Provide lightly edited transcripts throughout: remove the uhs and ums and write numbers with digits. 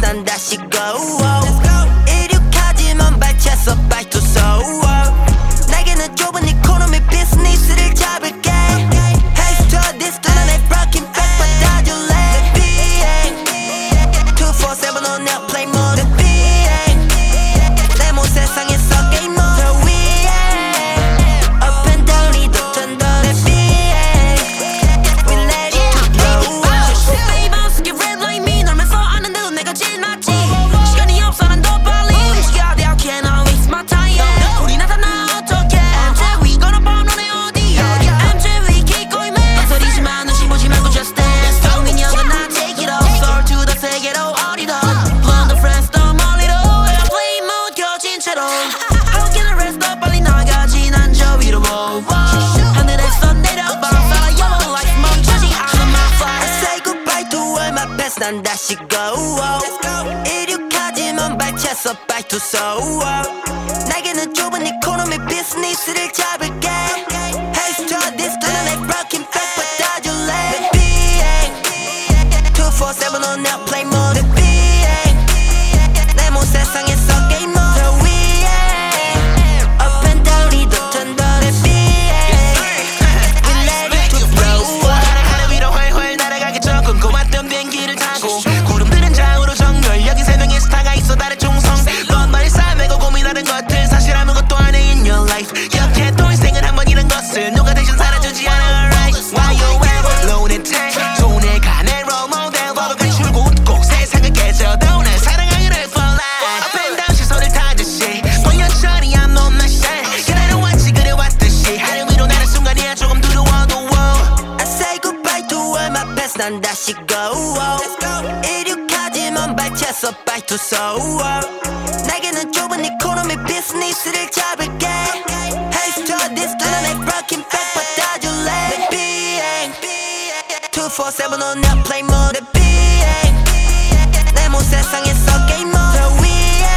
난 다시 go. 이륙하지만 발차서 back to soul. 내게는 좁은 이코노미 비즈니스를 잡을게. Hey stewardess 내 broken back 받아줄래. 비행 247 on airplane mode. 비행 내 몸 세상에서 게임 mode. 저 위에 up and down 리도 전달해. 비행 we let it blow up. Baby 스키 red like me 놀면서 아는데도 내가 제일 낫지. 시간이 없어 난 더 빨리 움직여야 돼. I cannot waste my time. 우리 나타나 어떡해. MJ we gonna bomb 너네 어디에. MJ we keep going man. 소리지마 눈치 보지 말고 just dance. 성민이형은 나 take it off. Soar to the 세계로 어디든 Blunt the friends 더 멀리로. Airplane mode 켜진 채로 How can I rest up 빨리 나가지 난 저 위로. 하늘에서 내려봐 Fella yellow like 멈추지 않아 my fire. I say goodbye to all my past 난 다시 go. 이륙하지만 발차서 back to soul. 내게는 좁은 이코노미 비즈니스를 잡을게. Hey stewardess 내 broken back 받아줄래. 비행 247 on airplane mode. 비행 내 몸 세상에서 게임 mode. 저 위에 up and down 리도 전달해. 비행 we let it blow up. 하늘 위로 훨훨 날아가겠죠. 꿈꿔왔던 비행기를 타고 구름들은 좌우로 정렬. 여기 세 명의 스타가 있어 다른 충성. 넌 말이 싸매고 고민하는 것들 사실 아무것도 안 해 in your life. 기억해 또 인생은 한 번이란 것을 누가 대신 살아주지 않아. Alright why you ever loaded tank. 손에 가는 role model 너도 갖추고 웃고 세상을 깨져도 날 사랑하기를 for life. Up and down 시선을 타듯이 보여 처리 I'm not my shine. 그래왔지 그래왔듯이 하늘 위로 나는 순간이야 조금 두려워도. I say goodbye to all my past 난 다시 go. 이륙하지만 발차서 back to soul. 내게는 좁은 이코노미 비즈니스를 잡을게. Hey stewardess 내 broken back 받아줄래. 비행 247 on airplane mode. 비행 내 몸 세상에서 게임 mode. 저 위에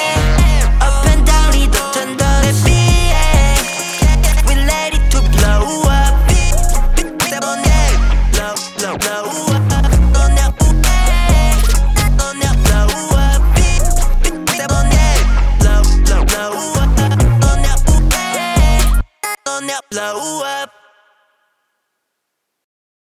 up and down 리도 전달해. 비행 we let it to blow up. blow, blow.